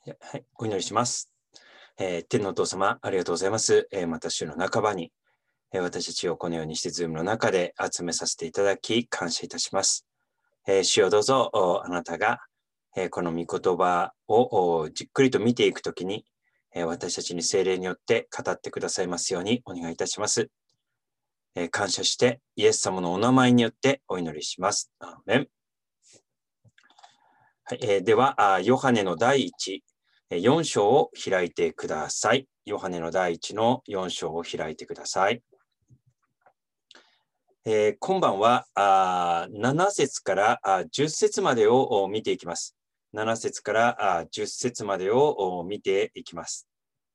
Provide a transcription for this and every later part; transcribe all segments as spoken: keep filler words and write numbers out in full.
はい、お祈りします。えー天のお父様、ありがとうございます。えーまた週の半ばに、えー私たちをこのようにしてズームの中で集めさせていただき、感謝いたします。えー主よどうぞ、おあなたが、えーこの御言葉をおじっくりと見ていくときに、えー私たちに聖霊によって語ってくださいますようにお願いいたします。えー感謝して、イエス様のお名前によってお祈りします。アーメン。はい、えーでは、あヨハネの第一、えーよん章を開いてください。ヨハネの第一のよん章を開いてください。えー今晩はあなな節からあじゅっ節までをお見ていきます。なな節からあじゅっ節までをお見ていきます。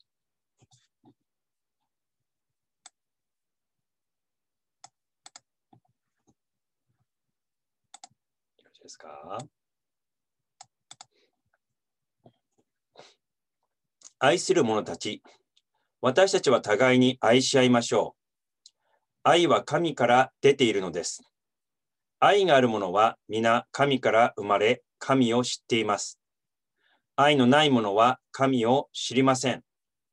よろしいですか？愛する者たち、私たちは互いに愛し合いましょう。愛は神から出ているのです。愛がある者は皆神から生まれ、神を知っています。愛のない者は神を知りません。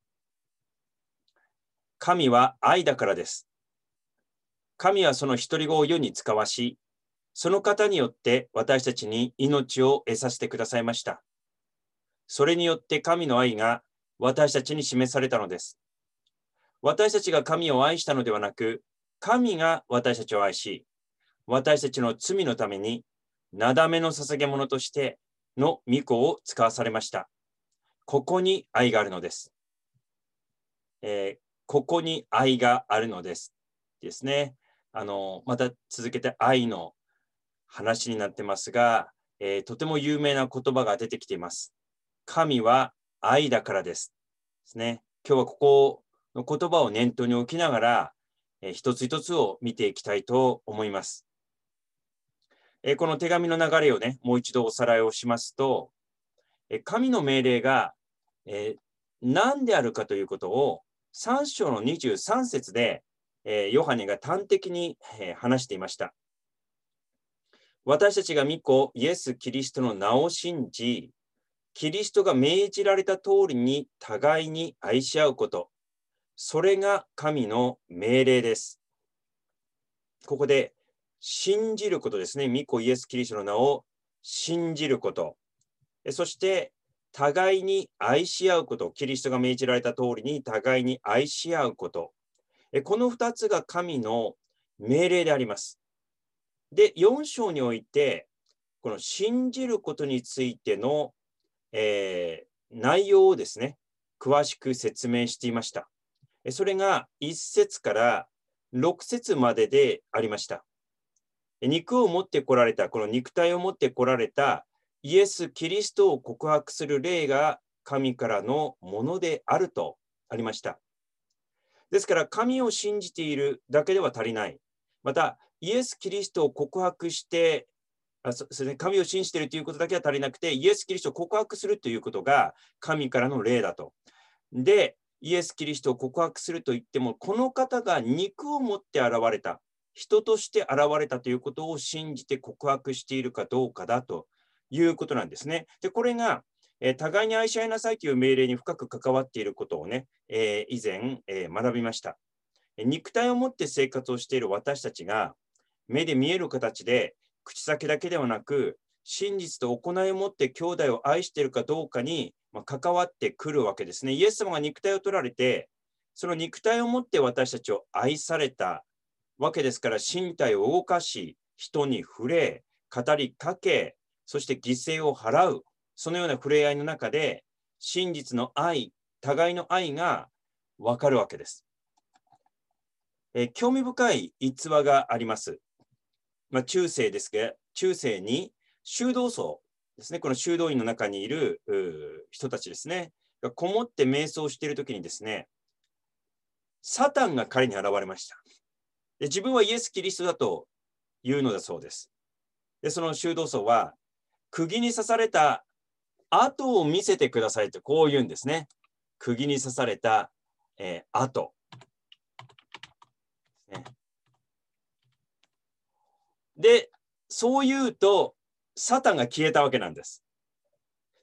神は愛だからです。神はその独り子を世に使わし、その方によって私たちに命を得させてくださいました。それによって神の愛が私たちに示されたのです。私たちが神を愛したのではなく、神が私たちを愛し、私たちの罪のために、なだめの捧げ物としての御子を使わされました。ここに愛があるのです。えーここに愛があるのです。ですね。あの、また続けて愛の話になってますが、えーとても有名な言葉が出てきています。神は愛だからです。ですね。今日はここの言葉を念頭に置きながら、えー一つ一つを見ていきたいと思います。えーこの手紙の流れをね、もう一度おさらいをしますと、えー神の命令が、えー何であるかということをさん章のにじゅうさん節で、えーヨハネが端的に、えー話していました。私たちが御子イエス・キリストの名を信じ、キリストが命じられた通りに互いに愛し合うこと、それが神の命令です。ここで信じることですね。御子イエス・キリストの名を信じること。そして互いに愛し合うこと。キリストが命じられた通りに互いに愛し合うこと。この二つが神の命令であります。で、よん章において、この信じることについての、えー内容をですね、詳しく説明していました。それがいち節からろく節まででありました。肉を持ってこられた、この肉体を持ってこられたイエス・キリストを告白する霊が神からのものであるとありました。ですから神を信じているだけでは足りない。また、イエス・キリストを告白して、あそそれで神を信じているということだけは足りなくて、イエス・キリストを告白するということが神からの霊だと。で、イエス・キリストを告白すると言っても、この方が肉を持って現れた、人として現れたということを信じて告白しているかどうかだということなんですね。で、これが、えー互いに愛し合いなさいという命令に深く関わっていることをね、えー以前、えー学びました。肉体を持って生活をしている私たちが、目で見える形で、口先だけではなく、真実と行いを持って兄弟を愛しているかどうかに、まあ、関わってくるわけですね。イエス様が肉体を取られて、その肉体を持って私たちを愛されたわけですから、身体を動かし、人に触れ、語りかけ、そして犠牲を払う、そのような触れ合いの中で、真実の愛、互いの愛がわかるわけです。えー興味深い逸話があります。まあ、中世ですが、中世に修道僧ですね、この修道院の中にいる人たちですね、がこもって瞑想しているときにですね、サタンが彼に現れました。で自分はイエス・キリストだというのだそうです。でその修道僧は、釘に刺された跡を見せてくださいとこう言うんですね。釘に刺された、えー、跡、ね。で、そう言うと、サタンが消えたわけなんです。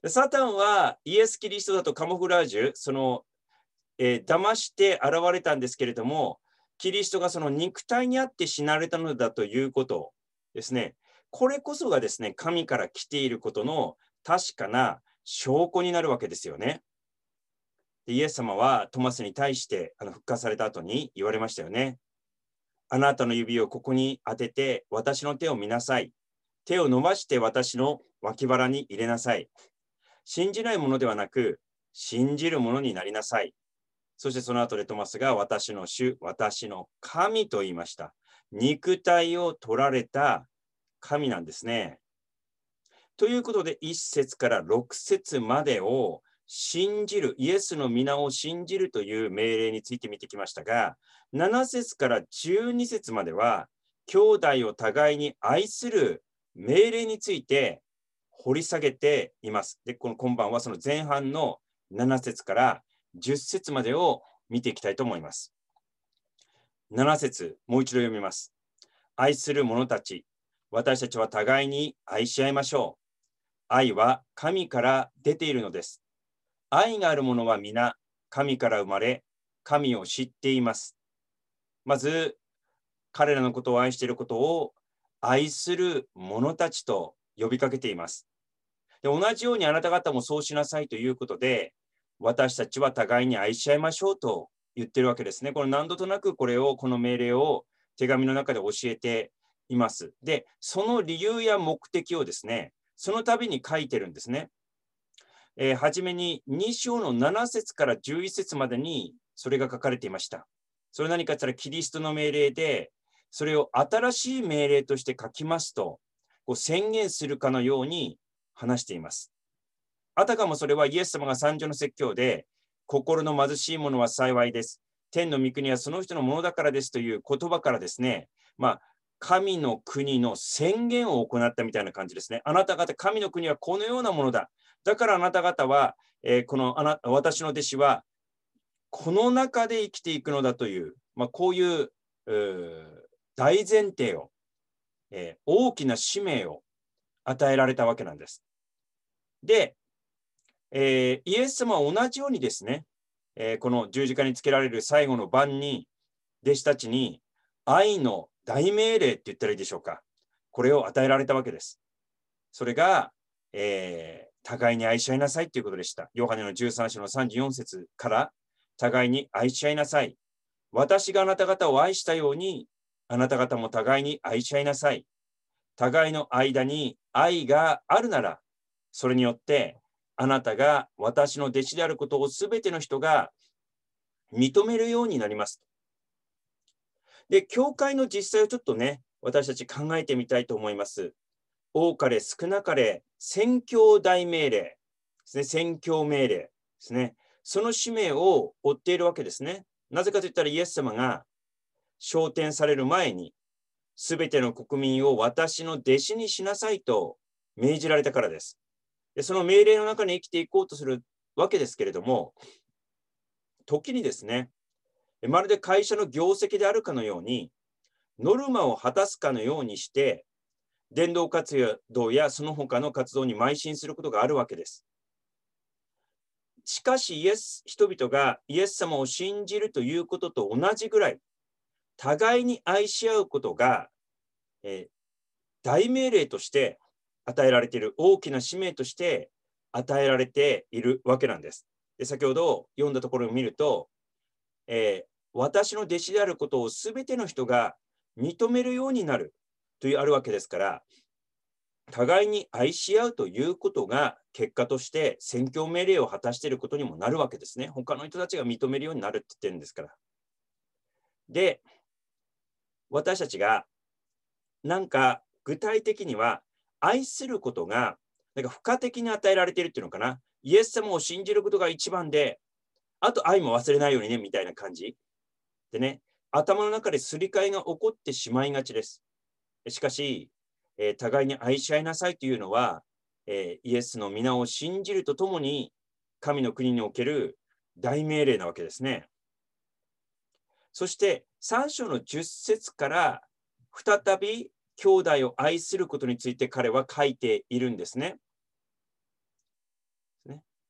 サタンはイエス・キリストだとカモフラージュ、その、えー騙して現れたんですけれども、キリストがその肉体にあって死なれたのだということですね。これこそがですね、神から来ていることの確かな証拠になるわけですよね。でイエス様はトマスに対してあの復活された後に言われましたよね。あなたの指をここに当てて私の手を見なさい。手を伸ばして私の脇腹に入れなさい。信じないものではなく、信じるものになりなさい。そしてその後でトマスが私の主、私の神と言いました。肉体を取られた神なんですね。ということで、いっ節からろく節までを信じる、イエスの皆を信じるという命令について見てきましたが、なな節からじゅうに節までは、兄弟を互いに愛する命令について掘り下げています。で、この今晩はその前半のなな節からじゅっ節までを見ていきたいと思います。なな節、もう一度読みます。愛する者たち、私たちは互いに愛し合いましょう。愛は神から出ているのです。愛がある者は皆神から生まれ、神を知っています。まず、彼らのことを愛していることを愛する者たちと呼びかけています。で、同じようにあなた方もそうしなさいということで、私たちは互いに愛し合いましょうと言ってるわけですね。これ何度となくこれを、この命令を手紙の中で教えています。で、その理由や目的をですね、その度に書いてるんですね。えー、初めにに章のなな節からじゅういち節までにそれが書かれていました。それ何かと言ったらキリストの命令で、それを新しい命令として書きますと、こう宣言するかのように話しています。あたかもそれはイエス様が三条の説教で、心の貧しい者は幸いです。天の御国はその人のものだからですという言葉からですね、まあ、神の国の宣言を行ったみたいな感じですね。あなた方、神の国はこのようなものだ。だからあなた方は、えーこのあな私の弟子は、この中で生きていくのだという、まあ、こういう、うー大前提を、えー大きな使命を与えられたわけなんです。で、えーイエス様は同じようにですね、えーこの十字架につけられる最後の晩に、弟子たちに愛の大命令って言ったらいいでしょうか。これを与えられたわけです。それが、えー互いに愛し合いなさいということでした。ヨハネのじゅうさん章のさんじゅうよん節から、互いに愛し合いなさい。私があなた方を愛したように、あなた方も互いに愛し合いなさい。互いの間に愛があるなら、それによってあなたが私の弟子であることをすべての人が認めるようになります。で、教会の実際をちょっとね、私たち考えてみたいと思います。多かれ少なかれ宣教大命令ですね、宣教命令ですね。その使命を負っているわけですね。なぜかといったらイエス様が昇天される前に、すべての国民を私の弟子にしなさいと命じられたからです。で、その命令の中に生きていこうとするわけですけれども、時にですね、まるで会社の業績であるかのように、ノルマを果たすかのようにして、伝道活動やその他の活動に邁進することがあるわけです。しかしイエス、人々がイエス様を信じるということと同じぐらい、互いに愛し合うことが、えー大命令として与えられている、大きな使命として与えられているわけなんです。で、先ほど読んだところを見ると、えー私の弟子であることをすべての人が認めるようになるというあるわけですから、互いに愛し合うということが結果として宣教命令を果たしていることにもなるわけですね。他の人たちが認めるようになるって言ってるんですから。で、私たちがなんか具体的には愛することがなんか付加的に与えられているっていうのかな。イエス様を信じることが一番で、あと愛も忘れないようにねみたいな感じでね、頭の中ですり替えが起こってしまいがちです。しかし、えー互いに愛し合いなさいというのは、えーイエスの皆を信じるとともに神の国における大命令なわけですね。そしてさん章のじゅっ節から再び兄弟を愛することについて彼は書いているんですね。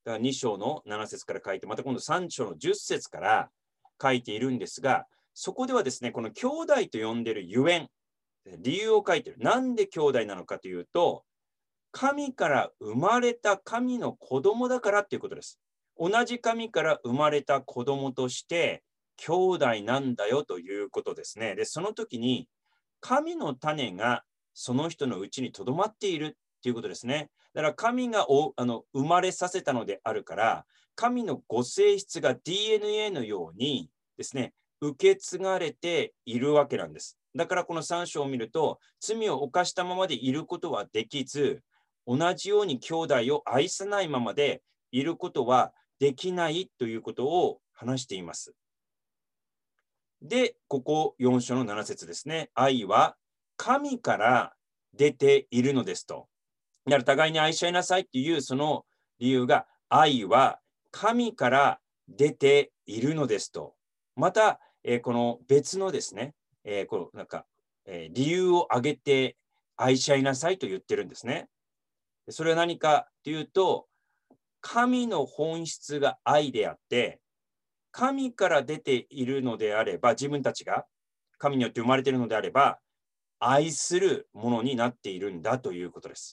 だからに章のなな節から書いて、また今度さん章のじゅっ節から書いているんですが、そこではですね、この兄弟と呼んでいるゆえん、理由を書いている。なんで兄弟なのかというと、神から生まれた神の子供だからっていうことです。同じ神から生まれた子供として兄弟なんだよということですね。で、その時に神の種がその人のうちにとどまっているっていうことですね。だから神がおあの生まれさせたのであるから、神のご性質が ディーエヌエー のようにですね、受け継がれているわけなんです。だからこのさん章を見ると、罪を犯したままでいることはできず、同じように兄弟を愛さないままでいることはできないということを話しています。で、ここよん章のなな節ですね。愛は神から出ているのですと。だから互いに愛し合いなさいっていうその理由が、愛は神から出ているのですと。また、えーこの別のですね、えーこのなんか、えー理由を挙げて愛し合いなさいと言ってるんですね。それは何かというと、神の本質が愛であって、神から出ているのであれば、自分たちが神によって生まれているのであれば、愛するものになっているんだということです。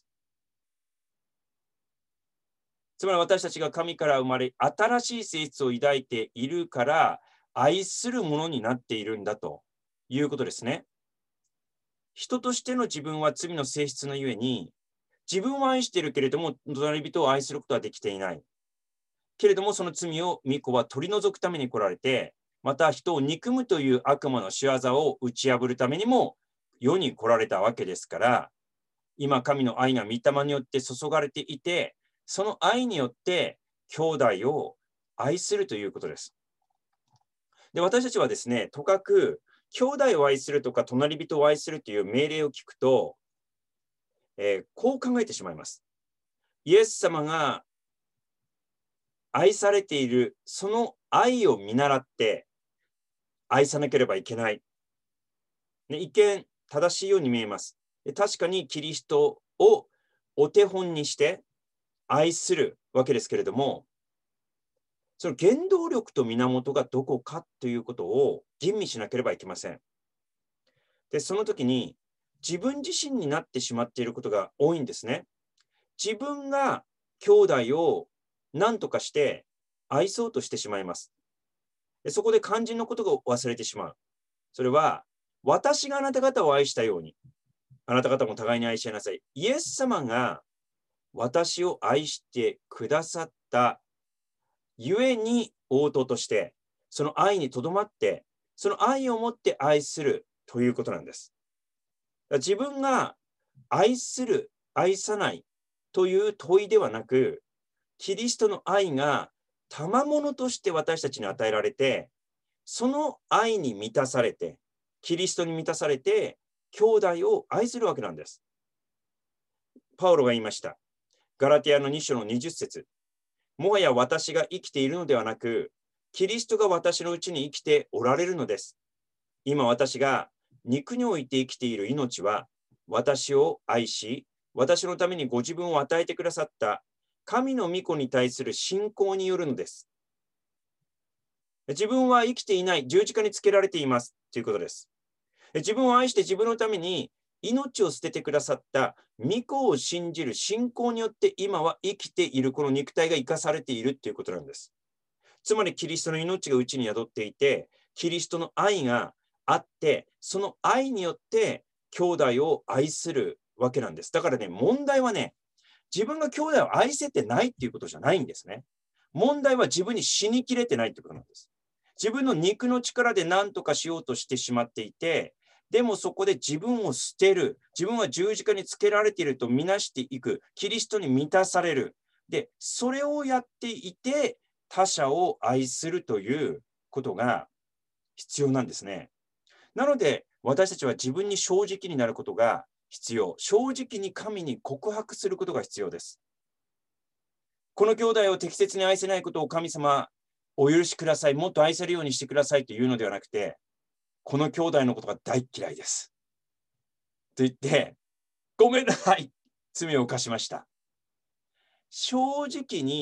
つまり私たちが神から生まれ、新しい性質を抱いているから、愛するものになっているんだということですね。人としての自分は罪の性質のゆえに、自分を愛しているけれども、隣人を愛することはできていない。けれども、その罪を御子は取り除くために来られて、また人を憎むという悪魔の仕業を打ち破るためにも世に来られたわけですから、今、神の愛が御霊によって注がれていて、その愛によって兄弟を愛するということです。で、私たちはですね、とかく兄弟を愛するとか隣人を愛するという命令を聞くと、えーこう考えてしまいます。イエス様が愛されている、その愛を見習って愛さなければいけない。ね、一見正しいように見えます。で確かにキリストをお手本にして愛するわけですけれども、その原動力と源がどこかということを吟味しなければいけません。で、その時に自分自身になってしまっていることが多いんですね。自分が兄弟を何とかして愛そうとしてしまいます。でそこで肝心のことが忘れてしまう。それは、私があなた方を愛したように、あなた方も互いに愛し合いなさい。イエス様が私を愛してくださったゆえに応答として、その愛にとどまって、その愛を持って愛するということなんです。自分が愛する、愛さないという問いではなく、キリストの愛が賜物として私たちに与えられて、その愛に満たされて、キリストに満たされて、兄弟を愛するわけなんです。パウロが言いました。ガラティアのに章のにじゅっ節。もはや私が生きているのではなく、キリストが私のうちに生きておられるのです。今私が肉において生きている命は、私を愛し、私のためにご自分を与えてくださった神の御子に対する信仰によるのです。自分は生きていない、十字架につけられていますということです。自分を愛して自分のために命を捨ててくださった御子を信じる信仰によって今は生きているこの肉体が生かされているということなんです。つまりキリストの命がうちに宿っていて、キリストの愛があって、その愛によって兄弟を愛するわけなんです。だからね、問題はね、自分が兄弟を愛せてないっていうことじゃないんですね。問題は自分に死にきれてないってことなんです。自分の肉の力で何とかしようとしてしまっていて、でもそこで自分を捨てる、自分は十字架につけられているとみなしていく、キリストに満たされる。で、それをやっていて、他者を愛するということが必要なんですね。なので、私たちは自分に正直になることが必要。正直に神に告白することが必要です。この兄弟を適切に愛せないことを神様、お許しください。もっと愛せるようにしてくださいというのではなくて、この兄弟のことが大嫌いです。と言って、ごめんなさい。罪を犯しました。正直に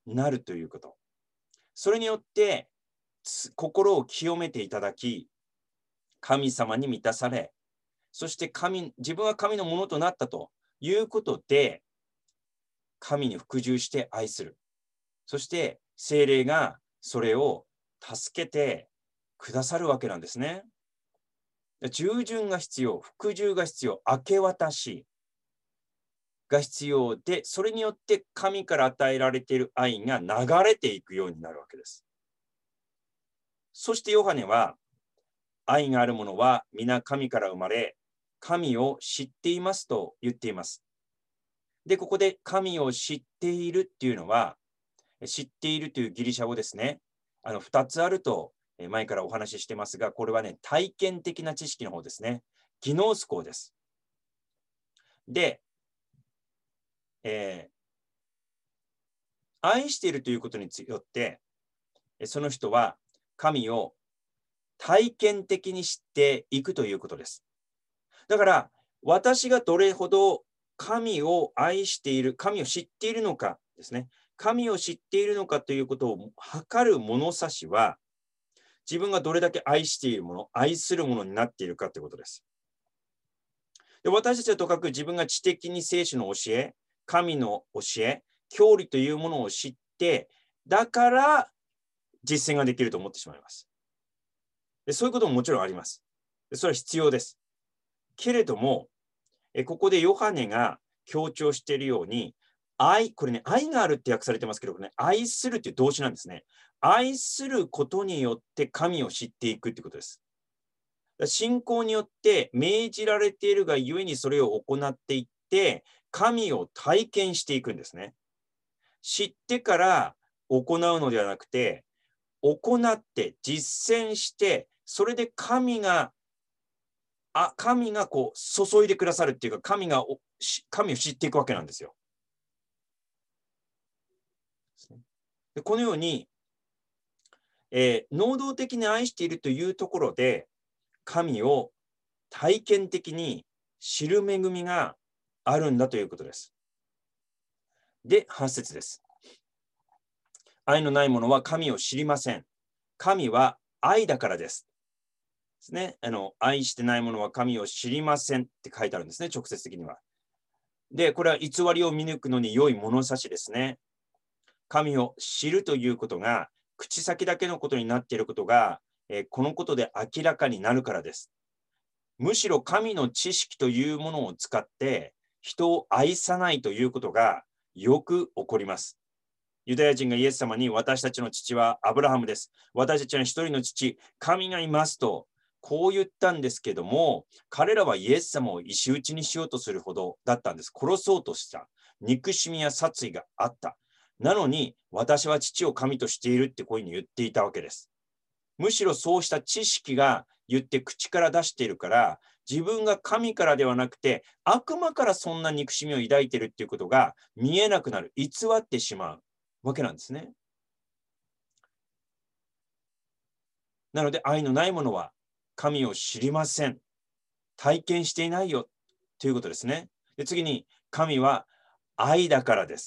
なるということ。それによって心を清めていただき、神様に満たされ、そして神、自分は神のものとなったということで、神に服従して愛する。そして聖霊がそれを助けてくださるわけなんですね。従順が必要、服従が必要、明け渡しが必要で、それによって神から与えられている愛が流れていくようになるわけです。そしてヨハネは、愛がある者は皆神から生まれ、神を知っていますと言っています。で、ここで神を知っているっていうのは、知っているというギリシャ語ですね。あの、二つあると前からお話ししてますが、これはね、体験的な知識の方ですね。ギノースコです。で、えー、愛しているということによって、その人は神を体験的に知っていくということです。だから、私がどれほど神を愛している、神を知っているのかですね。神を知っているのかということを測る物差しは、自分がどれだけ愛しているもの、愛するものになっているかということです。で、私たちはとかく自分が知的に聖書の教え、神の教え、教理というものを知って、だから実践ができると思ってしまいます。で、そういうことももちろんあります。で、それは必要です。けれども、えここでヨハネが強調しているように、愛、これね、愛があるって訳されてますけどね、愛するっていう動詞なんですね。愛することによって神を知っていくってことです。信仰によって命じられているがゆえにそれを行っていって、神を体験していくんですね。知ってから行うのではなくて、行って実践して、それで神があ、神がこう注いでくださるっていうか、神がお神を知っていくわけなんですよ。でこのように、えー、能動的に愛しているというところで、神を体験的に知る恵みがあるんだということです。で、はち節です。愛のない者は神を知りません。神は愛だからです。ですね。あの、愛してない者は神を知りませんって書いてあるんですね、直接的には。で、これは偽りを見抜くのに良い物差しですね。神を知るということが、口先だけのことになっていることが、えー、このことで明らかになるからです。むしろ神の知識というものを使って、人を愛さないということがよく起こります。ユダヤ人がイエス様に、私たちの父はアブラハムです。私たちは一人の父、神がいますと、こう言ったんですけども、彼らはイエス様を石打ちにしようとするほどだったんです。殺そうとした。憎しみや殺意があった。なのに、私は父を神としているってこういうふうに言っていたわけです。むしろそうした知識が言って口から出しているから、自分が神からではなくて、悪魔からそんな憎しみを抱いているっていうことが見えなくなる、偽ってしまうわけなんですね。なので、愛のない者は神を知りません。体験していないよということですね。で、次に、神は愛だからです。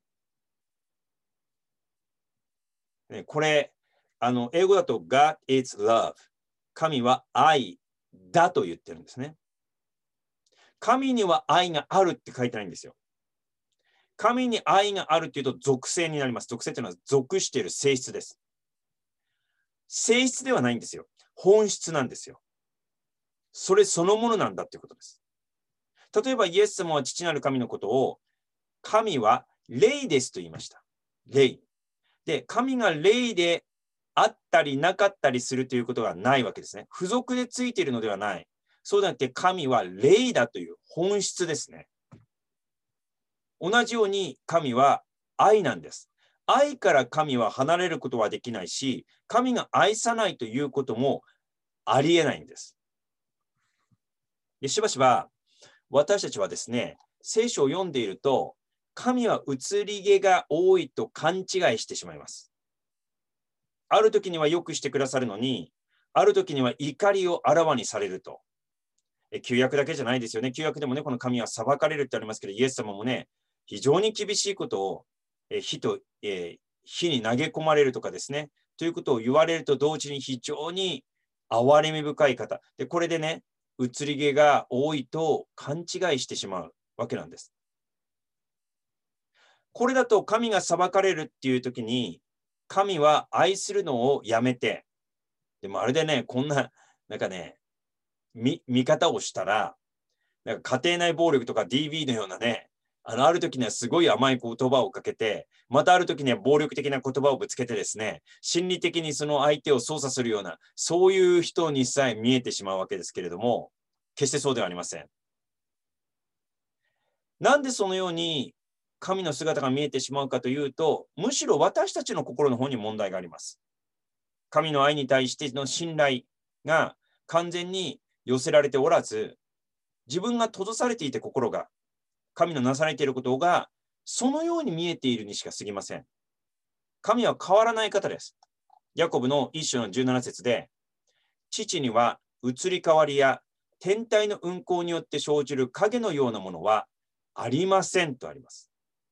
これ、あの、英語だと God is love。神は愛だと言ってるんですね。神には愛があるって書いてないんですよ。神に愛があるっていうと属性になります。属性っていうのは属している性質です。性質ではないんですよ。本質なんですよ。それそのものなんだっていうことです。例えばイエス様は父なる神のことを、神は霊ですと言いました。霊。で、神が霊であったりなかったりするということがないわけですね。付属でついているのではない。そうでなくて神は霊だという本質ですね。同じように神は愛なんです。愛から神は離れることはできないし、神が愛さないということもありえないんです。でしばしば私たちはですね、聖書を読んでいると、神は移り気が多いと勘違いしてしまいます。ある時には良くしてくださるのに、ある時には怒りをあらわにされると。旧約だけじゃないですよね。旧約でもね、この神は裁かれるってありますけど、イエス様もね、非常に厳しいことをえー火と、えー火に投げ込まれるとかですね、ということを言われると同時に非常に憐れみ深い方。で、これでね、移り気が多いと勘違いしてしまうわけなんです。これだと神が裁かれるっていう時に、神は愛するのをやめて、でもあれでね、こんな、なんかね、見見方をしたら、なんか家庭内暴力とか ディーブイ のようなね、あの、ある時にはすごい甘い言葉をかけて、またある時には暴力的な言葉をぶつけてですね、心理的にその相手を操作するような、そういう人にさえ見えてしまうわけですけれども、決してそうではありません。なんでそのように神の姿が見えてしまうかというと、むしろ私たちの心の方に問題があります。神の愛に対しての信頼が完全に寄せられておらず、自分が閉ざされていて心が、神のなされていることが、そのように見えているにしか過ぎません。神は変わらない方です。ヤコブの一章のじゅうなな節で、父には移り変わりや天体の運行によって生じる影のようなものはありませんとあります。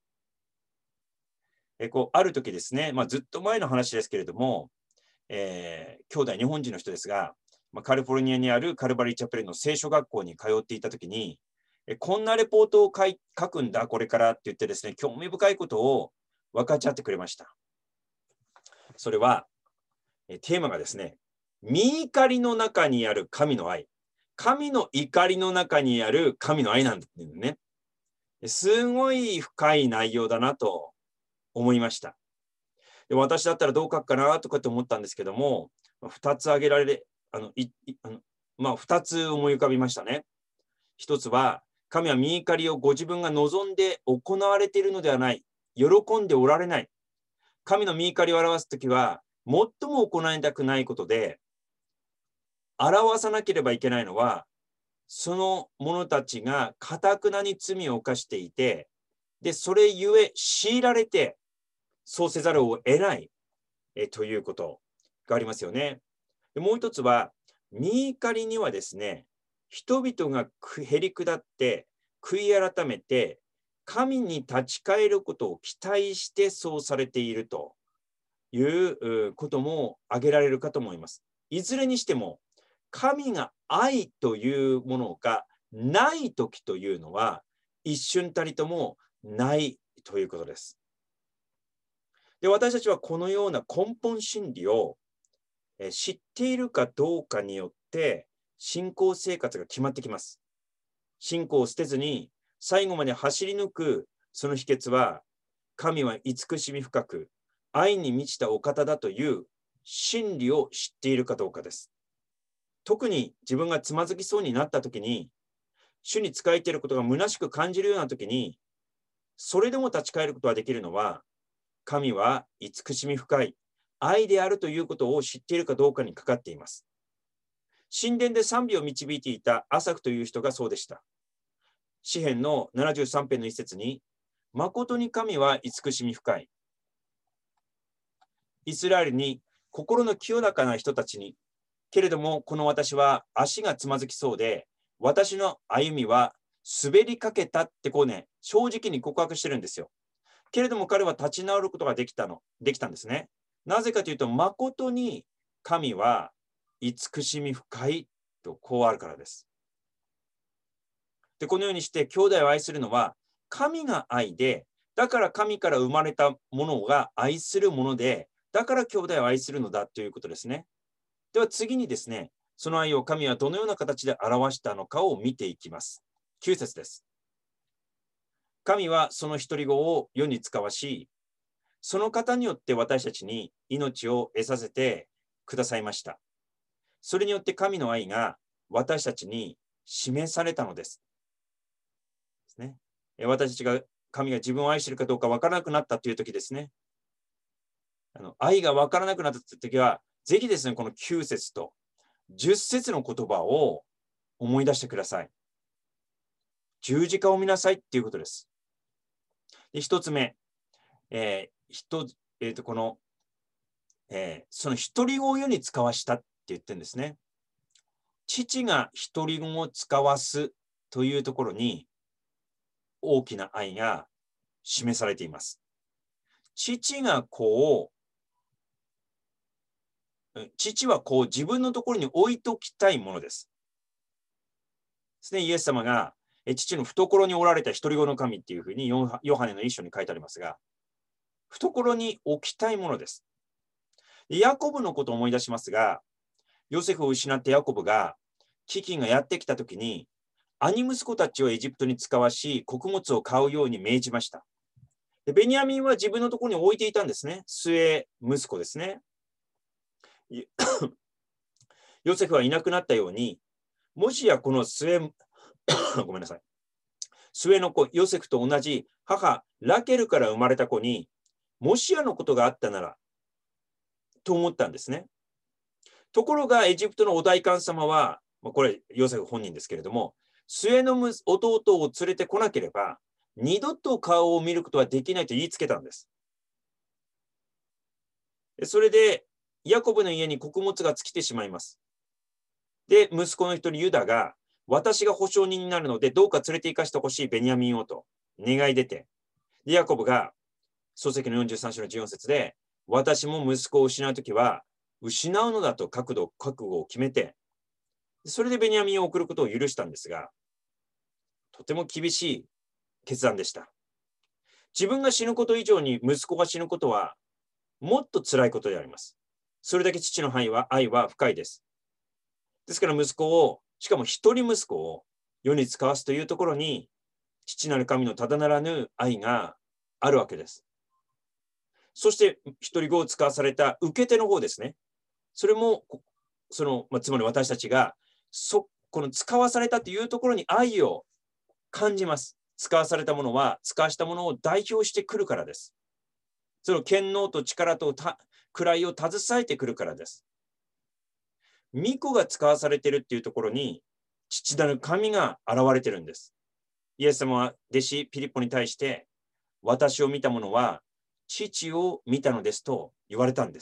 えこうある時ですね、まあ、ずっと前の話ですけれども、えー兄弟日本人の人ですが、まあ、カリフォルニアにあるカルバリーチャペルの聖書学校に通っていた時に、えこんなレポートを書い書くんだ、これからって言ってですね、興味深いことを分かち合ってくれました。それは、えテーマがですね、見怒りの中にある神の愛。神の怒りの中にある神の愛なんだっていうね。すごい深い内容だなと思いました。で私だったらどう書くかなとかって思ったんですけども、ふたつ挙げられ、あの、いいあのまあ、ふたつ思い浮かびましたね。ひとつは、神は見怒りをご自分が望んで行われているのではない。喜んでおられない。神の見怒りを表すときは、最も行いたくないことで、表さなければいけないのは、その者たちが堅くなに罪を犯していて、で、それゆえ強いられて、そうせざるを得ないえということがありますよね。でもう一つは、見怒りにはですね、人々がへり下って悔い改めて、神に立ち返ることを期待してそうされているということも挙げられるかと思います。いずれにしても、神が愛というものがない時というのは、一瞬たりともないということです。で、私たちはこのような根本心理をえ知っているかどうかによって信仰生活が決まってきます。信仰を捨てずに最後まで走り抜くその秘訣は、神は慈しみ深く愛に満ちたお方だという真理を知っているかどうかです。特に自分がつまずきそうになった時に、主に仕えていることが虚しく感じるような時に、それでも立ち返ることができるのは、神は慈しみ深い愛であるということを知っているかどうかにかかっています。神殿で賛美を導いていたアサフという人がそうでした。詩編のななじゅうさん編の一節に、誠に神は慈しみ深い。イスラエルに心の清らかな人たちに、けれどもこの私は足がつまずきそうで、私の歩みは滑りかけたってこうね、正直に告白してるんですよ。けれども彼は立ち直ることができたの、できたんですね。なぜかというと、誠に神は慈しみ深いとこうあるからです。で、このようにして兄弟を愛するのは神が愛で、だから神から生まれたものが愛するもので、だから兄弟を愛するのだということですね。では次にですね、その愛を神はどのような形で表したのかを見ていきます。きゅう節です。神はその独り子を世に使わし、その方によって私たちに命を得させてくださいました。それによって神の愛が私たちに示されたのです。ですね。私たちが神が自分を愛しているかどうか分からなくなったという時ですね。あの愛が分からなくなったという時は、ぜひですね、このきゅう節とじゅっ節の言葉を思い出してください。十字架を見なさいっていうことです。で一つ目、えー一えー、とこの、えーその独り子を世に使わしたって言ってるんですね。父が独り子を使わすというところに大きな愛が示されています。 父が子を、父は子を自分のところに置いときたいものです。ですね、イエス様が父の懐におられた一人子の神っていうふうにヨハネの一章に書いてありますが、懐に置きたいものです。ヤコブのことを思い出しますが、ヨセフを失ってヤコブが飢饉がやってきたときに、兄息子たちをエジプトに使わし、穀物を買うように命じました。でベニヤミンは自分のところに置いていたんですね。末息子ですね。ヨセフはいなくなったように、もしやこの末、ごめんなさい。末の子、ヨセフと同じ母、ラケルから生まれた子に、もしやのことがあったなら、と思ったんですね。ところが、エジプトのお代官様は、これ、ヨセフ本人ですけれども、末の弟を連れてこなければ、二度と顔を見ることはできないと言いつけたんです。それで、ヤコブの家に穀物が尽きてしまいます。で、息子の一人ユダが、私が保証人になるので、どうか連れて行かせてほしいベニヤミンをと願い出て、でヤコブが、創世記のよんじゅうさん章のじゅうよん節で、私も息子を失うときは、失うのだと覚悟、覚悟を決めて、それでベニヤミンを送ることを許したんですが、とても厳しい決断でした。自分が死ぬこと以上に息子が死ぬことは、もっと辛いことであります。それだけ父の愛は、愛は深いです。ですから息子を、しかも一人息子を世に使わすというところに、父なる神のただならぬ愛があるわけです。そして、一人子を使わされた受け手の方ですね。それも、その、まあ、つまり私たちが、そ、この使わされたというところに愛を感じます。使わされたものは、使わしたものを代表してくるからです。その権能と力と位を携えてくるからです。御子が使わされているっていうところに、父なる神が現れてるんです。イエス様は弟子ピリポに対して、私を見た者は父を見たのですと言われたんです。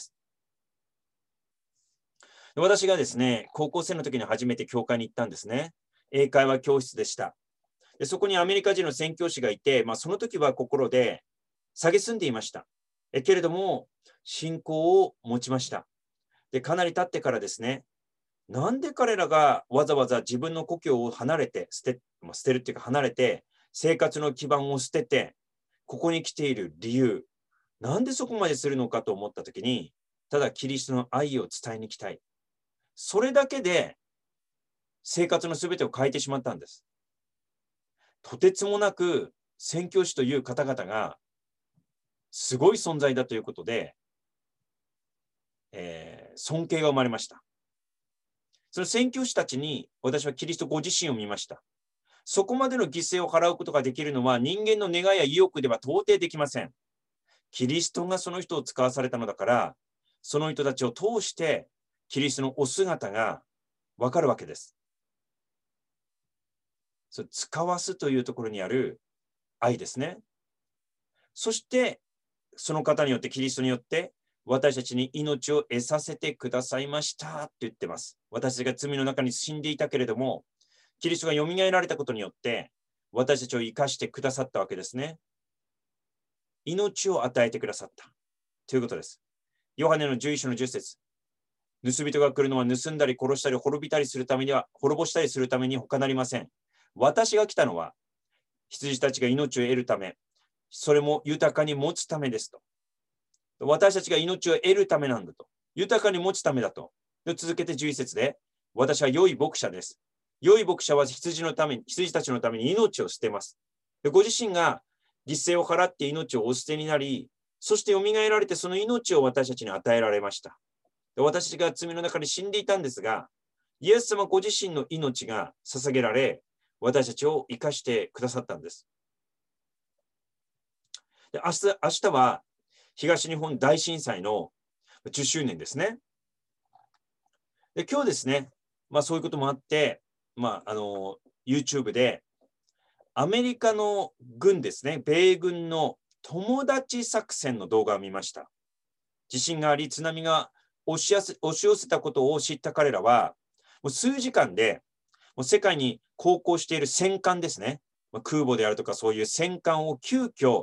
私がですね、高校生の時に初めて教会に行ったんですね。英会話教室でした。でそこにアメリカ人の宣教師がいて、まあ、その時は心で蔑んでいました。えけれども、信仰を持ちました。で、かなり経ってからですね、なんで彼らがわざわざ自分の故郷を離れて、捨て、まあ、捨てるっていうか離れて、生活の基盤を捨てて、ここに来ている理由、なんでそこまでするのかと思った時に、ただキリストの愛を伝えに来たい。それだけで生活のすべてを変えてしまったんです。とてつもなく宣教師という方々がすごい存在だということで、えー、尊敬が生まれました。その宣教師たちに私はキリストご自身を見ました。そこまでの犠牲を払うことができるのは人間の願いや意欲では到底できません。キリストがその人を使わされたのだから、その人たちを通してキリストのお姿がわかるわけです。そ使わすというところにある愛ですね。そしてその方によってキリストによって私たちに命を得させてくださいましたって言ってます。私たちが罪の中に死んでいたけれども、キリストがよみがえられたことによって私たちを生かしてくださったわけですね。命を与えてくださったということです。ヨハネのじゅういっ章のじゅっ節。盗人が来るのは盗んだり殺したり滅びたりするためには、滅ぼしたりするために他なりません。私が来たのは羊たちが命を得るため、それも豊かに持つためですと。私たちが命を得るためなんだと。豊かに持つためだと。で続けてじゅういち節で、私は良い牧者です。良い牧者は羊のために、羊たちのために命を捨てます。でご自身が犠牲を払って命をお捨てになり、そして蘇られてその命を私たちに与えられました。で私たちが罪の中に死んでいたんですが、イエス様ご自身の命が捧げられ、私たちを生かしてくださったんです。で明日、明日は東日本大震災のじゅっしゅうねんですね。で今日ですね、まあそういうこともあって、まああの、YouTube でアメリカの軍ですね、米軍の友達作戦の動画を見ました。地震があり、津波が押し寄せ、押し寄せたことを知った彼らは、もう数時間で、もう世界に航行している戦艦ですね、空母であるとかそういう戦艦を急遽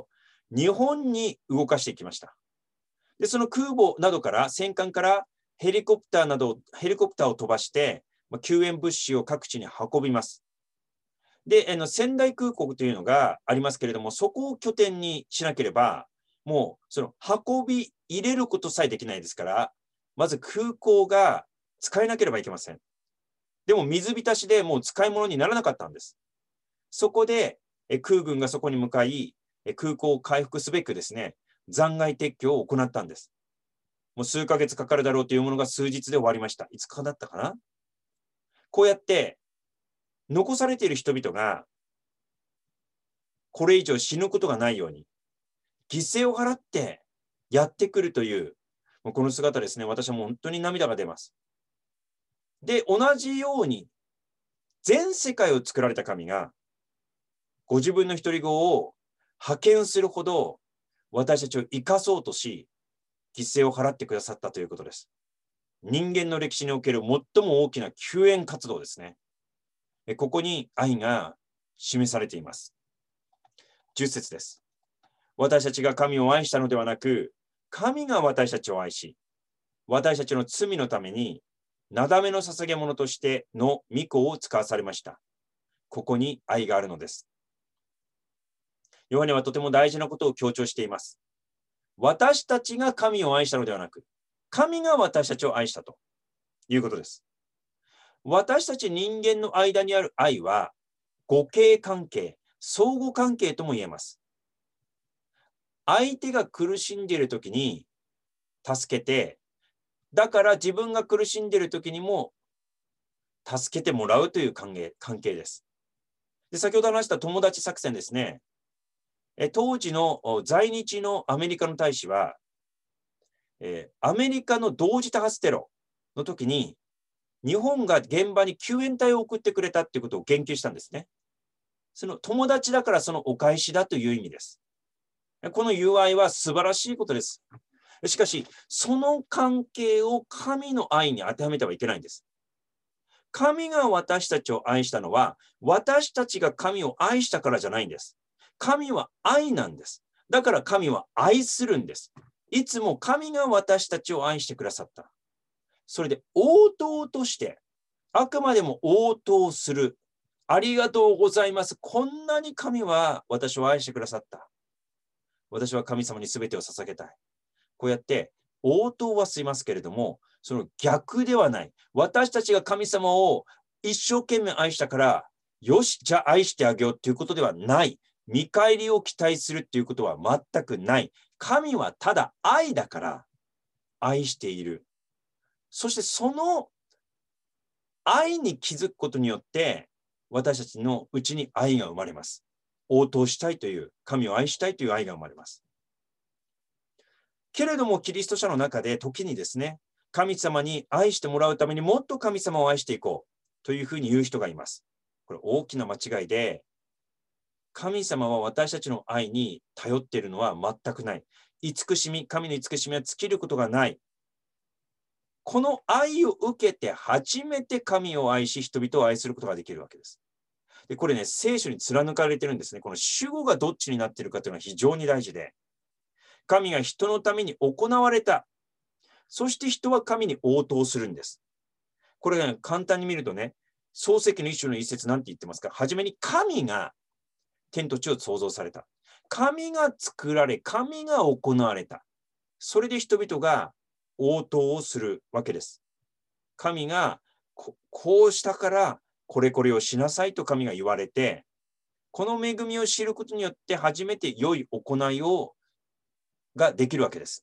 日本に動かしていきました。で、その空母などから戦艦からヘリコプターなど、ヘリコプターを飛ばして、救援物資を各地に運びます。で、あの仙台空港というのがありますけれども、そこを拠点にしなければ、もうその運び入れることさえできないですから、まず空港が使えなければいけません。でも水浸しでもう使い物にならなかったんです。そこでえ空軍がそこに向かい、え空港を回復すべくですね、残骸撤去を行ったんです。もう数ヶ月かかるだろうというものが数日で終わりました。いつかだったかな。こうやって残されている人々がこれ以上死ぬことがないように犠牲を払ってやってくるという、もうこの姿ですね、私はもう本当に涙が出ます。で、同じように全世界を作られた神がご自分の一人子を派遣するほど私たちを生かそうとし、犠牲を払ってくださったということです。人間の歴史における最も大きな救援活動ですね。ここに愛が示されています。じゅっ節です。私たちが神を愛したのではなく、神が私たちを愛し、私たちの罪のために、なだめの捧げ物としての御子を使わされました。ここに愛があるのです。ヨハネはとても大事なことを強調しています。私たちが神を愛したのではなく、神が私たちを愛したということです。私たち人間の間にある愛は、互恵関係、相互関係とも言えます。相手が苦しんでいるときに助けて、だから自分が苦しんでいるときにも助けてもらうという関係、関係です。で、先ほど話した友達作戦ですね。え当時の在日のアメリカの大使は、えーアメリカの同時多発テロの時に、日本が現場に救援隊を送ってくれたっていうことを言及したんですね。その友達だからそのお返しだという意味です。この友愛は素晴らしいことです。しかし、その関係を神の愛に当てはめてはいけないんです。神が私たちを愛したのは、私たちが神を愛したからじゃないんです。神は愛なんです。だから神は愛するんです。いつも神が私たちを愛してくださった。それで応答として、あくまでも応答する。ありがとうございます。こんなに神は私を愛してくださった。私は神様に全てを捧げたい。こうやって応答はしますけれども、その逆ではない。私たちが神様を一生懸命愛したから、よし、じゃあ愛してあげようっていうことではない。見返りを期待するっていうことは全くない。神はただ愛だから愛している。そしてその愛に気づくことによって、私たちのうちに愛が生まれます。応答したいという、神を愛したいという愛が生まれます。けれども、キリスト者の中で時にですね、神様に愛してもらうためにもっと神様を愛していこうというふうに言う人がいます。これ大きな間違いで、神様は私たちの愛に頼っているのは全くない。慈しみ、神の慈しみは尽きることがない。この愛を受けて初めて神を愛し、人々を愛することができるわけです。で、これね、聖書に貫かれてるんですね。この主語がどっちになっているかというのは非常に大事で、神が人のために行われた。そして人は神に応答するんです。これが、ね、簡単に見るとね、創世記の一章の一節なんて言ってますか。はじめに神が天と地を創造された。神が作られ、神が行われた。それで人々が応答をするわけです。神がこ、こうしたからこれこれをしなさいと神が言われて、この恵みを知ることによって初めて良い行いをができるわけです。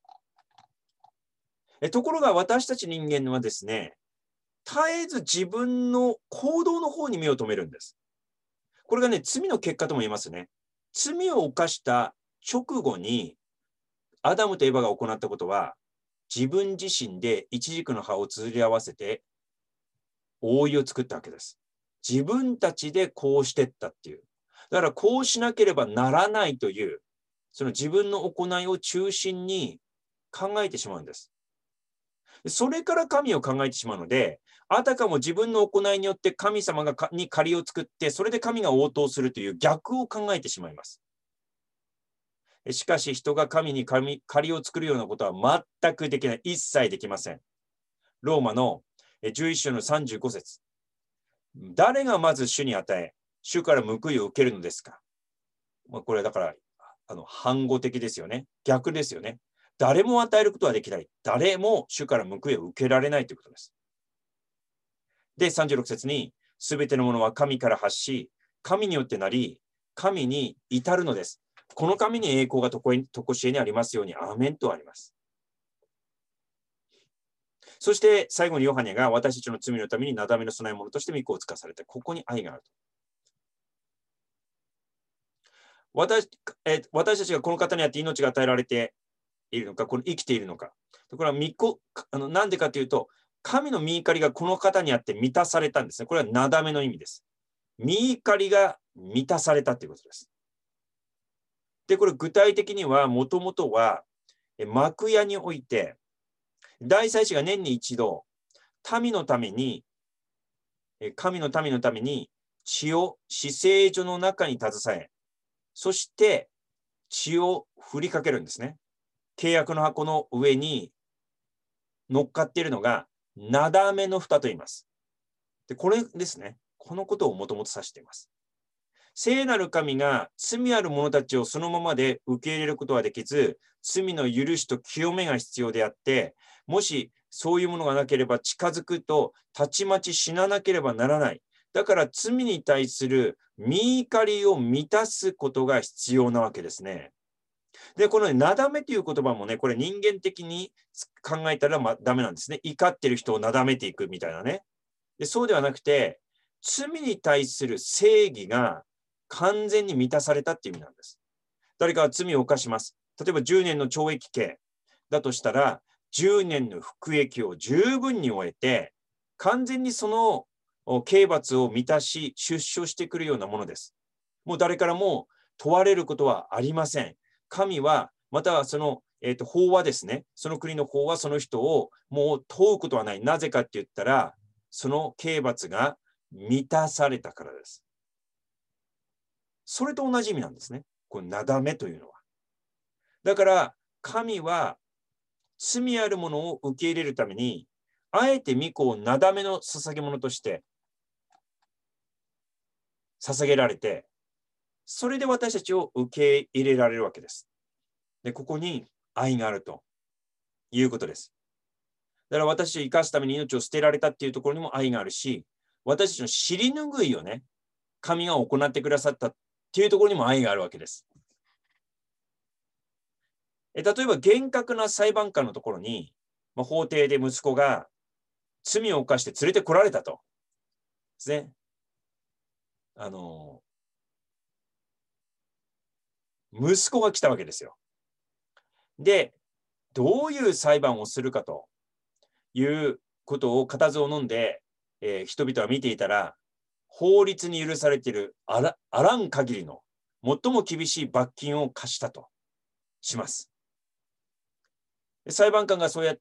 えところが私たち人間はですね、絶えず自分の行動の方に目を留めるんです。これがね、罪の結果とも言えますね。罪を犯した直後に、アダムとエバが行ったことは、自分自身でイチジクの葉を釣り合わせて、覆いを作ったわけです。自分たちでこうしてったっていう。だからこうしなければならないという、その自分の行いを中心に考えてしまうんです。それから神を考えてしまうので、あたかも自分の行いによって神様がかに借りを作って、それで神が応答するという逆を考えてしまいます。 しかし人が神に借りを作るようなことは全くできない。一切できません。ローマのじゅういっ章のさんじゅうご節。誰がまず主に与え、主から報いを受けるのですか。まあ、これだから、あの反語的ですよね。逆ですよね。誰も与えることはできない。誰も主から報いを受けられないということです。で、さんじゅうろく節に、すべてのものは神から発し、神によってなり、神に至るのです。この神に栄光がとこしえにありますように、アーメンとあります。そして最後にヨハネが私たちの罪のためになだめの備え物として御子を使わされた。ここに愛があると。私, え私たちがこの方にあって命が与えられているのか、この生きているのか。これは御子、あのなんでかというと、神の御怒りがこの方にあって満たされたんですね。これはなだめの意味です。御怒りが満たされたということです。で、これ具体的には、もともとは幕屋において、大祭司が年に一度、民のために、神の民のために血を至聖所の中に携え、そして血を振りかけるんですね。契約の箱の上に乗っかっているのが、なだめの蓋と言います。で、これですね。このことをもともと指しています。聖なる神が罪ある者たちをそのままで受け入れることはできず、罪の許しと清めが必要であって、もしそういうものがなければ近づくと、たちまち死ななければならない。だから罪に対する御怒りを満たすことが必要なわけですね。で、この、ね、なだめという言葉もね、これ人間的に考えたら、ま、ダメなんですね。怒ってる人をなだめていくみたいなね。で、そうではなくて、罪に対する正義が完全に満たされたっていう意味なんです。誰かが罪を犯します。例えばじゅうねんの懲役刑だとしたら、じゅうねんの服役を十分に終えて、完全にその刑罰を満たし、出所してくるようなものです。もう誰からも問われることはありません。神は、またはその、えーと、法はですね、その国の法はその人をもう問うことはない。なぜかって言ったら、その刑罰が満たされたからです。それと同じ意味なんですね。このなだめというのは。だから、神は罪あるものを受け入れるために、あえて御子をなだめの捧げ物として捧げられて、それで私たちを受け入れられるわけです。で、ここに愛があるということです。だから私たちを生かすために命を捨てられたっていうところにも愛があるし、私たちの尻拭いをね、神が行ってくださったっていうところにも愛があるわけです。え例えば厳格な裁判官のところに、まあ、法廷で息子が罪を犯して連れてこられたと。ですね。あの、息子が来たわけですよ。で、どういう裁判をするかということを固唾を飲んで、えー、人々は見ていたら、法律に許されているあら、あらん限りの最も厳しい罰金を課したとします。裁判官がそうやって、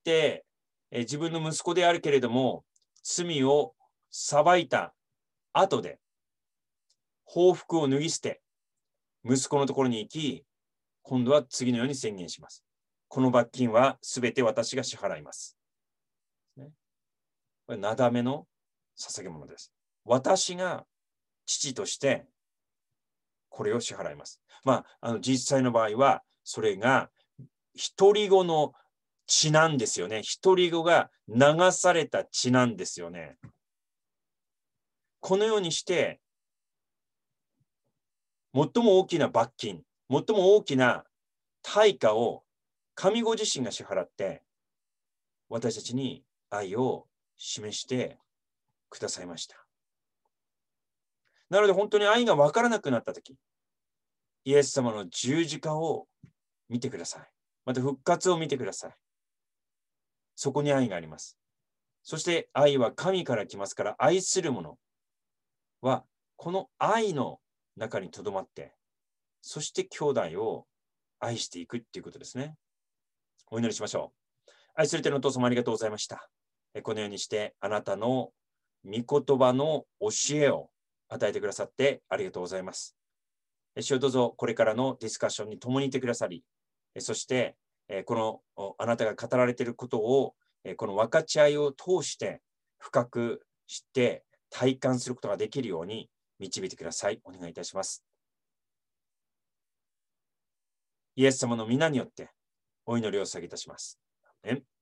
えー、自分の息子であるけれども、罪を裁いた後で、報復を脱ぎ捨て、息子のところに行き、今度は次のように宣言します。この罰金はすべて私が支払います。ね、これなだめの捧げ物です。私が父としてこれを支払います。まあ、あの実際の場合は、それが独り子の血なんですよね。独り子が流された血なんですよね。このようにして、最も大きな罰金、最も大きな対価を神ご自身が支払って、私たちに愛を示してくださいました。なので本当に愛が分からなくなったとき、イエス様の十字架を見てください。また復活を見てください。そこに愛があります。そして愛は神から来ますから、愛する者はこの愛の中にとどまって、そして兄弟を愛していくっていうことですね。お祈りしましょう。愛する天のお父様、ありがとうございました。このようにしてあなたの御言葉の教えを与えてくださってありがとうございます。 主よどうぞこれからのディスカッションに共にいてくださり、そして、このあなたが語られていることを、この分かち合いを通して深く知って体感することができるように導いてください。お願いいたします。イエス様の皆によってお祈りを下げいたします。アーメン。